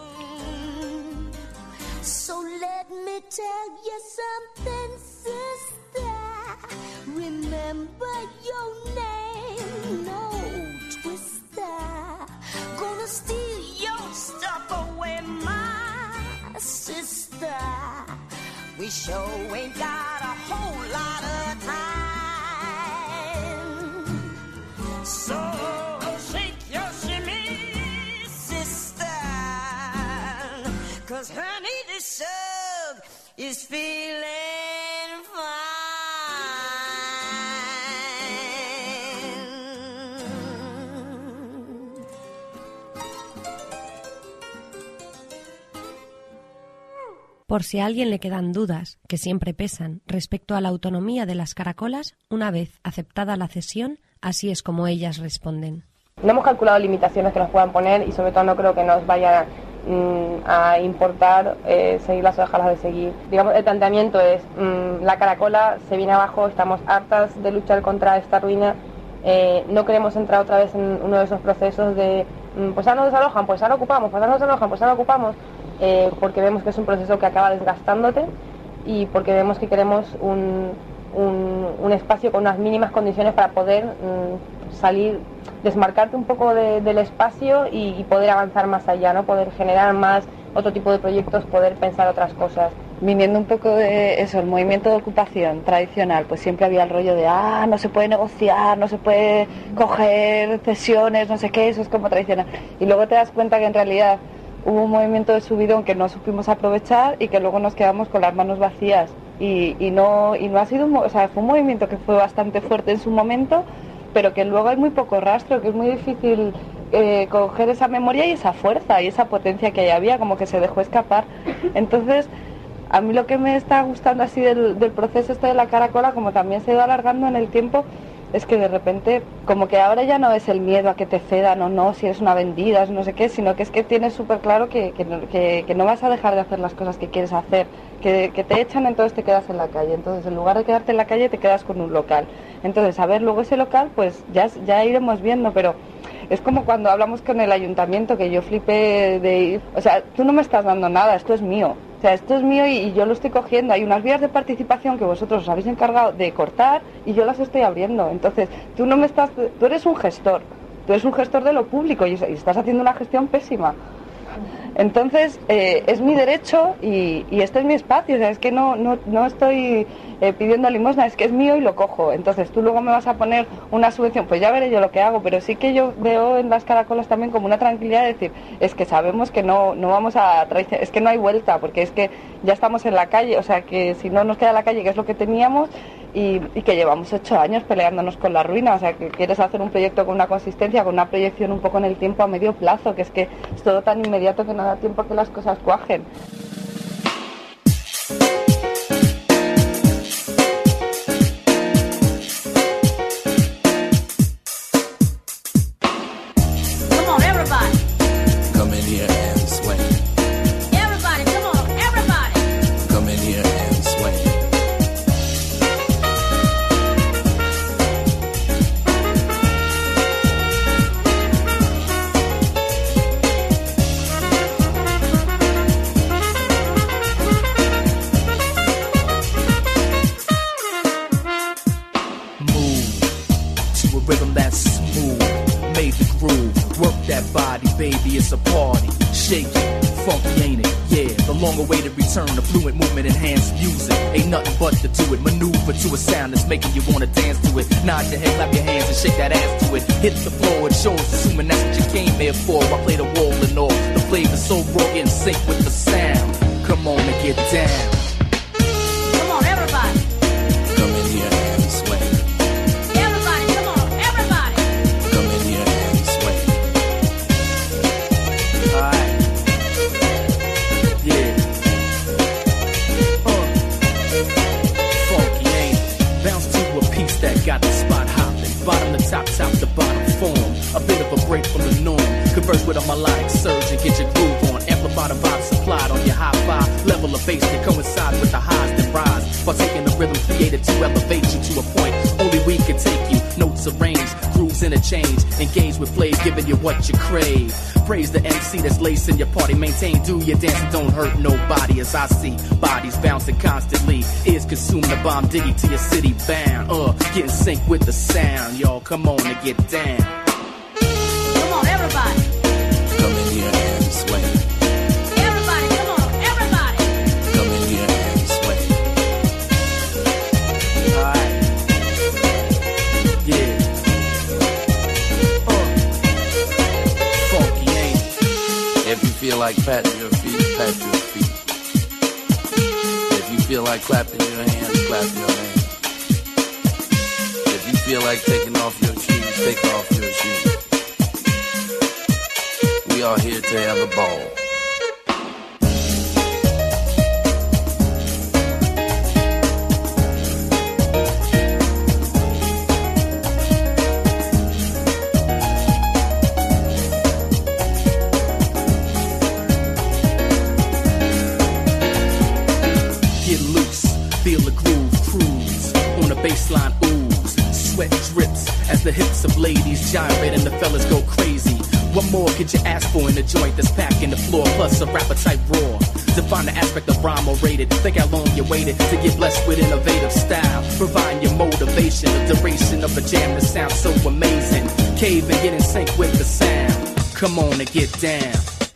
So let me tell you something, sister. Remember your name, no twister. Gonna steal your stuff away, my sister. We sure ain't got a whole lot of time. So shake your shimmy, sister. Cause honey, this sub is feeling fine. Por si a alguien le quedan dudas, que siempre pesan, respecto a la autonomía de las caracolas, una vez aceptada la cesión, así es como ellas responden. No hemos calculado limitaciones que nos puedan poner y sobre todo no creo que nos vaya mmm, a importar, eh, seguirlas o dejarlas de seguir. Digamos, el planteamiento es, mmm, la Caracola se viene abajo, estamos hartas de luchar contra esta ruina, eh, no queremos entrar otra vez en uno de esos procesos de, mmm, pues ahora nos desalojan, pues ahora ocupamos, pues ahora nos desalojan, pues ahora ocupamos, eh, porque vemos que es un proceso que acaba desgastándote y porque vemos que queremos un, un, un espacio con unas mínimas condiciones para poder mmm, salir, desmarcarte un poco de, del espacio y, y poder avanzar más allá, ¿no? Poder generar más otro tipo de proyectos, poder pensar otras cosas. Viniendo un poco de eso, el movimiento de ocupación tradicional, pues siempre había el rollo de, ah, no se puede negociar, no se puede coger cesiones, no sé qué, eso es como tradicional. Y luego te das cuenta que en realidad hubo un movimiento de subidón que no supimos aprovechar y que luego nos quedamos con las manos vacías. Y, y, no, y no ha sido, un, o sea, fue un movimiento que fue bastante fuerte en su momento, pero que luego hay muy poco rastro, que es muy difícil eh, coger esa memoria y esa fuerza y esa potencia que ahí había, como que se dejó escapar. Entonces, a mí lo que me está gustando así del, del proceso este de la Caracola, como también se ha ido alargando en el tiempo, es que de repente, como que ahora ya no es el miedo a que te cedan o no, si eres una vendida, no sé qué, sino que es que tienes súper claro que, que, que, que no vas a dejar de hacer las cosas que quieres hacer, que, que te echan, entonces te quedas en la calle. Entonces, en lugar de quedarte en la calle, te quedas con un local. Entonces, a ver, luego ese local, pues ya, ya iremos viendo, pero es como cuando hablamos con el ayuntamiento, que yo flipé de ir, o sea, tú no me estás dando nada, esto es mío. O sea, esto es mío y, y yo lo estoy cogiendo. Hay unas vías de participación que vosotros os habéis encargado de cortar y yo las estoy abriendo. Entonces, tú no me estás... Tú eres un gestor. Tú eres un gestor de lo público y, y estás haciendo una gestión pésima. Entonces, eh, es mi derecho y, y este es mi espacio. O sea, es que no, no, no estoy eh, pidiendo limosna, es que es mío y lo cojo. Entonces, tú luego me vas a poner una subvención, pues ya veré yo lo que hago. Pero sí que yo veo en las Caracolas también como una tranquilidad de decir, es que sabemos que no, no vamos a traicionar, es que no hay vuelta, porque es que ya estamos en la calle. O sea, que si no nos queda la calle, que es lo que teníamos, y, y que llevamos ocho años peleándonos con la ruina. O sea, que quieres hacer un proyecto con una consistencia, con una proyección un poco en el tiempo a medio plazo, que es que es todo tan inmediato que no da tiempo a que las cosas cuajen. To a sound that's making you wanna dance to it. Nod your head, clap your hands and shake that ass to it. Hit the floor, it shows, assuming that's what you came here for. I play the wall and all, the flavor's so raw, in sync with the sound. Come on and get down. Come on, everybody. Come in here and sway. Everybody, come on, everybody. Come in here and sway. Alright. Yeah. That got the spot hopping, bottom to top, top to bottom form. A bit of a break from the norm. Converse with a melodic surge and get your groove on. Amplify the vibe supplied on your high-five level of bass that coincides with the highs that rise. While taking the rhythm created to elevate you to a point only we can take you. Notes arranged, grooves interchange. Engage with plays, giving you what you crave. Praise the M C that's lacing your party. Maintain, do your dance and don't hurt nobody. As I see bodies bouncing constantly. Ears consume the bomb diggy to your city bound. Uh, get in sync with the sound. Y'all come on and get down. Come on, everybody. Come in here and sway. Everybody, come on, everybody. Come in here and sway. Alright. Yeah. Uh. Funky ain't it? If you feel like patting your feet, pat your feet. If you feel like clapping your hands, clap your hands. If you feel like taking off your shoes, take off your shoes. We are here to have a ball. the hips of ladies gyrate and the fellas go crazy. What more could you ask for in a joint that's packing the floor, plus a rapper type roar? Define the aspect of rhyme or rated. Think how long you waited to get blessed with innovative style. Provide your motivation, the duration of a jam that sounds so amazing. Cave and get in sync with the sound. Come on and get down.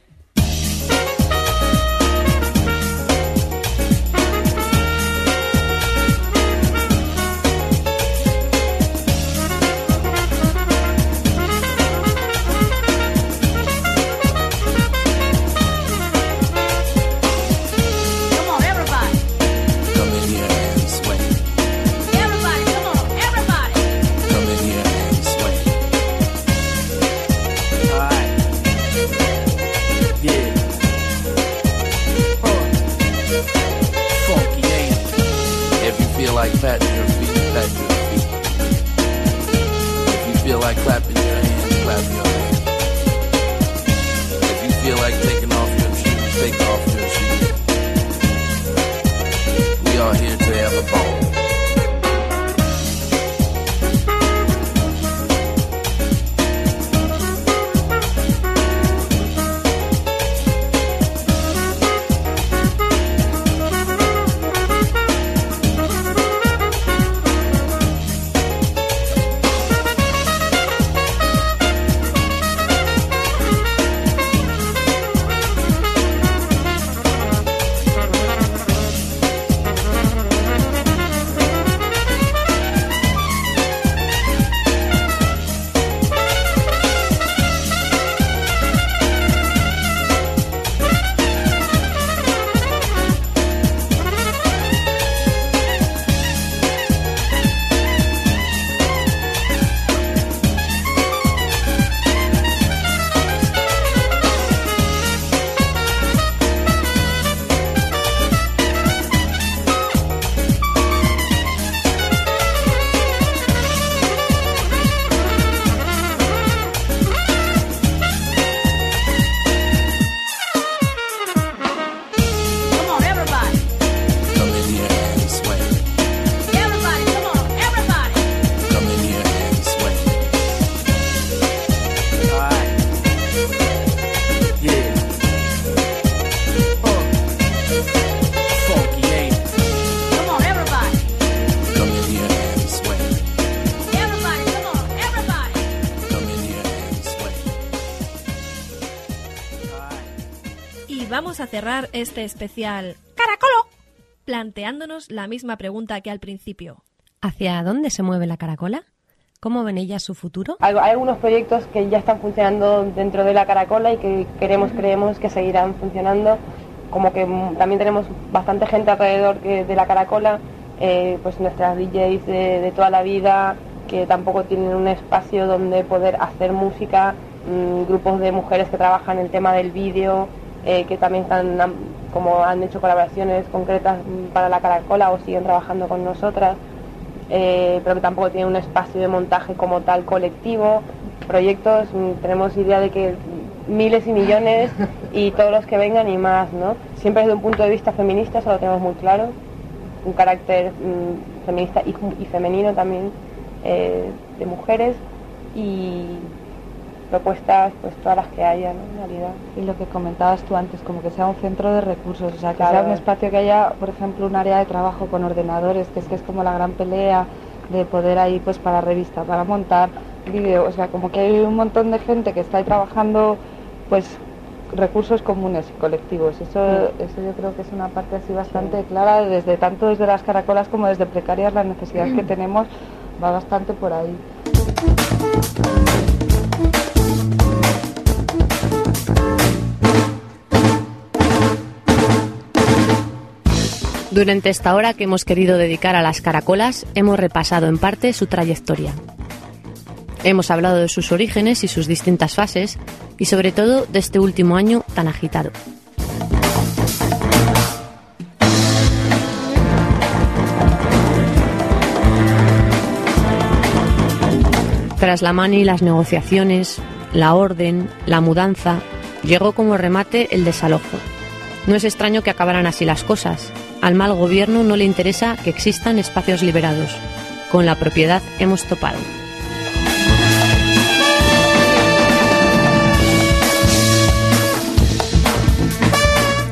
Vamos a cerrar este especial Caracolo planteándonos la misma pregunta que al principio. ¿Hacia dónde se mueve la Caracola? ¿Cómo ven ellas su futuro? Hay, hay algunos proyectos que ya están funcionando dentro de la Caracola y que queremos, creemos que seguirán funcionando. Como que también tenemos bastante gente alrededor que, de la Caracola, eh, pues nuestras D Js de, de toda la vida, que tampoco tienen un espacio donde poder hacer música, mmm, grupos de mujeres que trabajan el tema del vídeo, eh, que también están, como han hecho colaboraciones concretas para la Caracola o siguen trabajando con nosotras, eh, pero que tampoco tienen un espacio de montaje como tal colectivo. Proyectos, mmm, tenemos idea de que miles y millones y todos los que vengan y más, ¿no? Siempre desde un punto de vista feminista, eso lo tenemos muy claro, un carácter mmm, feminista y, y femenino también, eh, de mujeres, y propuestas pues todas las que haya, ¿no? En realidad. Y lo que comentabas tú antes, como que sea un centro de recursos, o sea, que Claro. sea un espacio que haya, por ejemplo, un área de trabajo con ordenadores, que es que es como la gran pelea de poder ahí pues para revista, para montar vídeo, o sea, como que hay un montón de gente que está ahí trabajando pues recursos comunes y colectivos. Eso, Sí. eso yo creo que es una parte así bastante sí. clara, desde tanto desde las Caracolas como desde Precarias, la necesidad que tenemos va bastante por ahí. Durante esta hora que hemos querido dedicar a las Caracolas, hemos repasado en parte su trayectoria. Hemos hablado de sus orígenes y sus distintas fases, y sobre todo de este último año tan agitado. Tras la mani, las negociaciones, la orden, la mudanza, llegó como remate el desalojo. No es extraño que acabaran así las cosas. Al mal gobierno no le interesa que existan espacios liberados. Con la propiedad hemos topado.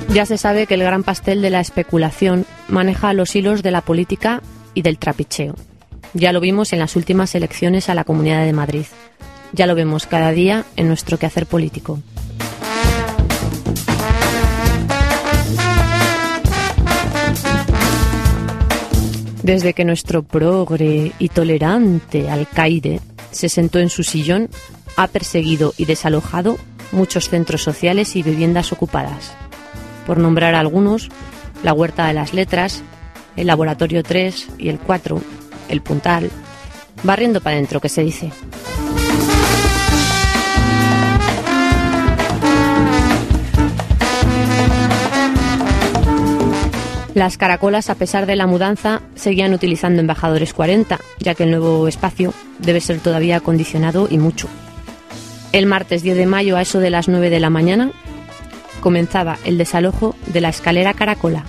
Ya se sabe que el gran pastel de la especulación maneja los hilos de la política y del trapicheo. Ya lo vimos en las últimas elecciones a la Comunidad de Madrid. Ya lo vemos cada día en nuestro quehacer político. Desde que nuestro progre y tolerante alcaide se sentó en su sillón, ha perseguido y desalojado muchos centros sociales y viviendas ocupadas. Por nombrar algunos, la Huerta de las Letras, el Laboratorio tres y el cuatro, el Puntal, barriendo para adentro, que se dice. Las caracolas, a pesar de la mudanza, seguían utilizando Embajadores cuarenta, ya que el nuevo espacio debe ser todavía acondicionado y mucho. El martes diez de mayo, a eso de las nueve de la mañana, comenzaba el desalojo de la escalera Caracola.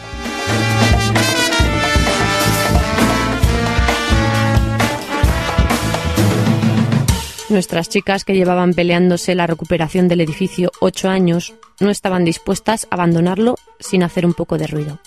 Nuestras chicas, que llevaban peleándose la recuperación del edificio ocho años, no estaban dispuestas a abandonarlo sin hacer un poco de ruido.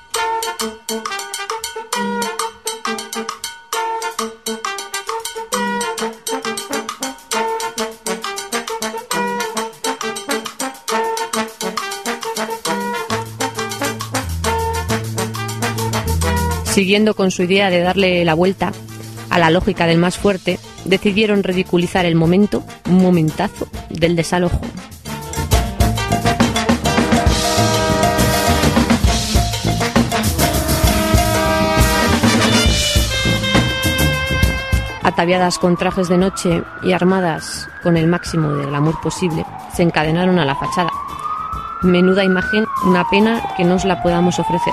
Siguiendo con su idea de darle la vuelta a la lógica del más fuerte, decidieron ridiculizar el momento, un momentazo, del desalojo. Ataviadas con trajes de noche y armadas con el máximo de glamour posible, se encadenaron a la fachada. Menuda imagen, una pena que no os la podamos ofrecer.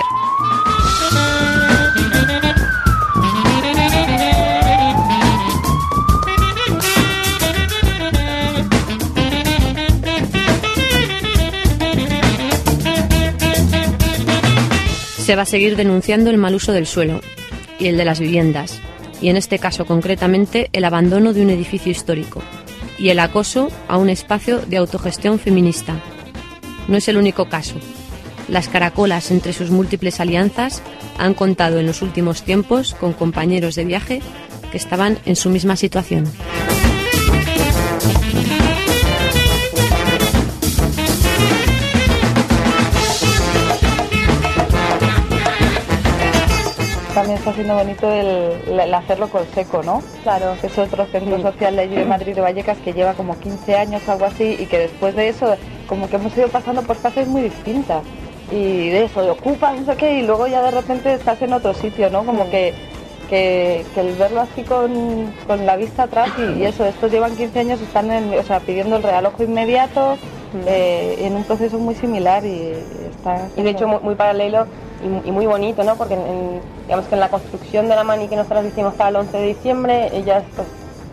Se va a seguir denunciando el mal uso del suelo y el de las viviendas, y en este caso concretamente el abandono de un edificio histórico y el acoso a un espacio de autogestión feminista. No es el único caso. Las caracolas, entre sus múltiples alianzas, han contado en los últimos tiempos con compañeros de viaje que estaban en su misma situación. También está siendo bonito el, el hacerlo con Seco, ¿no? Claro. Que es otro centro social de allí de Madrid de Vallecas que lleva como quince años, algo así, y que después de eso, como que hemos ido pasando por fases muy distintas. Y de eso, de ocupas, no sé qué, y luego ya de repente estás en otro sitio, ¿no? Como que, que, que el verlo así con, con la vista atrás, y, y eso, estos llevan quince años, están en, o sea, pidiendo el realojo inmediato, eh, en un proceso muy similar, y está... Y de hecho muy, muy paralelo y, y muy bonito, ¿no? Porque en, en, digamos que en la construcción de la mani que nosotros hicimos para el once de diciembre, ellas pues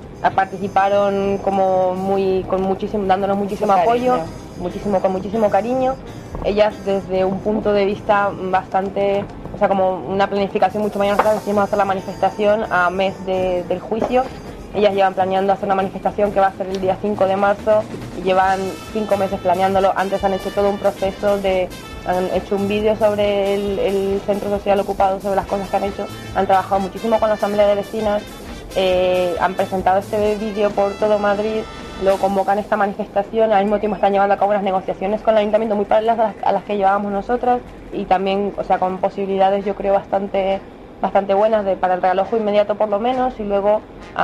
participaron como muy, con muchísimo, dándonos muchísimo apoyo, muchísimo, con muchísimo cariño. Ellas desde un punto de vista bastante, o sea, como una planificación mucho mayor. Nosotros decidimos hacer la manifestación a mes de, del juicio. Ellas llevan planeando hacer una manifestación que va a ser el día cinco de marzo y llevan cinco meses planeándolo. Antes han hecho todo un proceso de, han hecho un vídeo sobre el, el centro social ocupado, sobre las cosas que han hecho. Han trabajado muchísimo con la asamblea de vecinas, eh, han presentado este vídeo por todo Madrid. Luego convocan esta manifestación, al mismo tiempo están llevando a cabo unas negociaciones con el ayuntamiento muy paralelas a las, a las que llevábamos nosotras, y también, o sea, con posibilidades yo creo bastante bastante buenas de, para el realojo inmediato por lo menos, y luego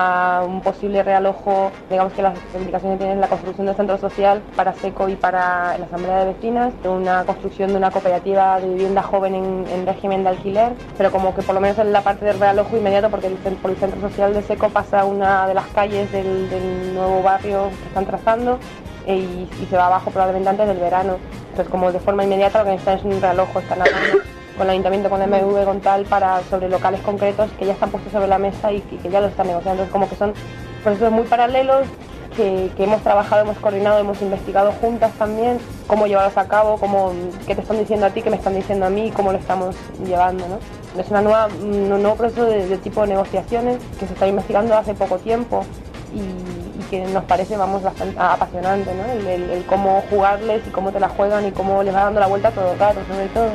a un posible realojo, digamos que las indicaciones tienen la construcción del centro social para Seco y para la asamblea de vecinas, una construcción de una cooperativa de vivienda joven en, en régimen de alquiler, pero como que por lo menos en la parte del realojo inmediato, porque el, por el centro social de Seco pasa una de las calles del, del nuevo barrio que están trazando, e, y, y se va abajo probablemente antes del verano. Entonces, como de forma inmediata lo que necesitan es un realojo, están hablando con el ayuntamiento, con M V, con tal, para sobre locales concretos que ya están puestos sobre la mesa y, y que ya lo están negociando. Entonces, como que son procesos muy paralelos que, que hemos trabajado, hemos coordinado, hemos investigado juntas también cómo llevarlos a cabo, cómo, qué te están diciendo a ti, qué me están diciendo a mí y cómo lo estamos llevando, ¿no? Es una nueva, un nuevo proceso de, de tipo de negociaciones que se está investigando hace poco tiempo y, y que nos parece, vamos, bastante apasionante, ¿no? El, el, el cómo jugarles y cómo te la juegan y cómo les va dando la vuelta todo el rato, sobre todo.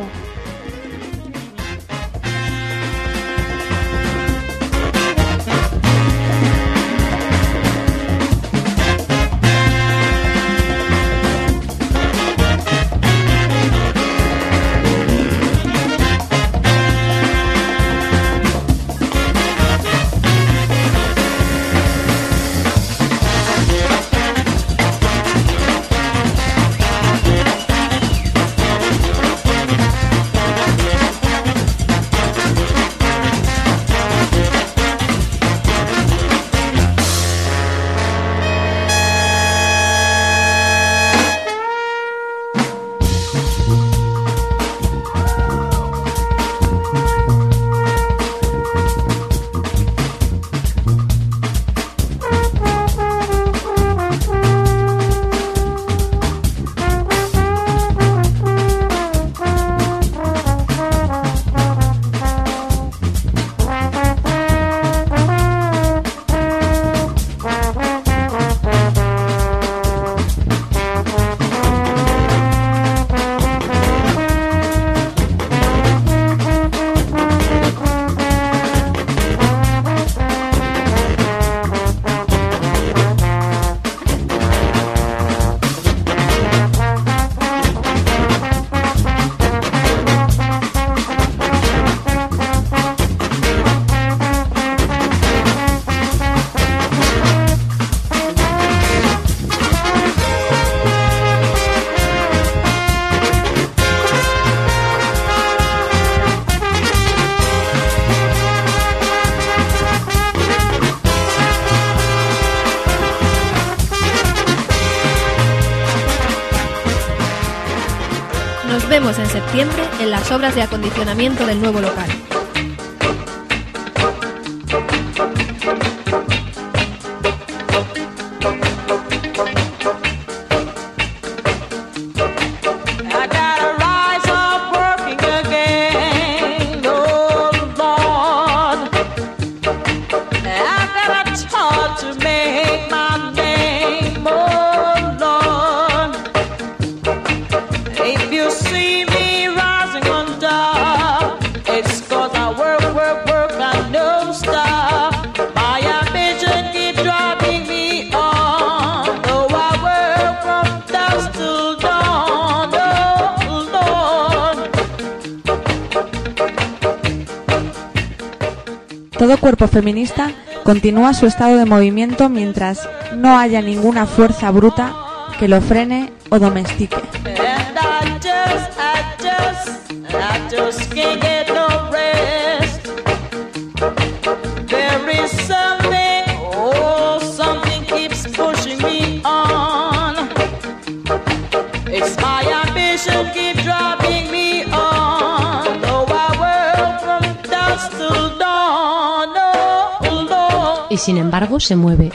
Nos vemos en septiembre en las obras de acondicionamiento del nuevo local. Todo cuerpo feminista continúa su estado de movimiento mientras no haya ninguna fuerza bruta que lo frene o domestique. Y sin embargo se mueve.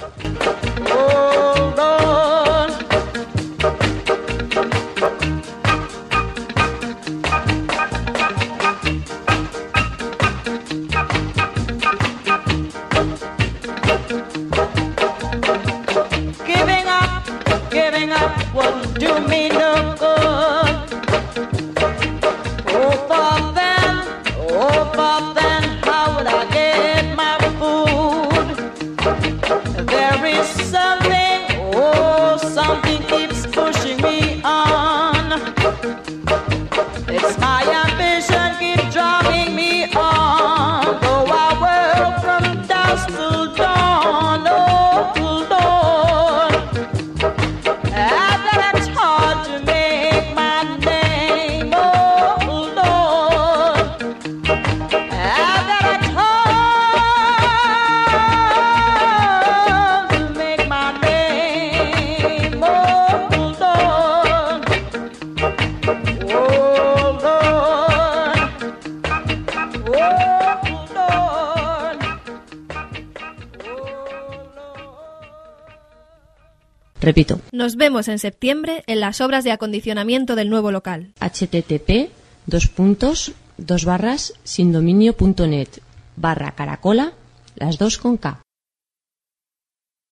Repito. Nos vemos en septiembre en las obras de acondicionamiento del nuevo local. http dos puntos dos barras sindominio punto net barra caracola, las dos con K.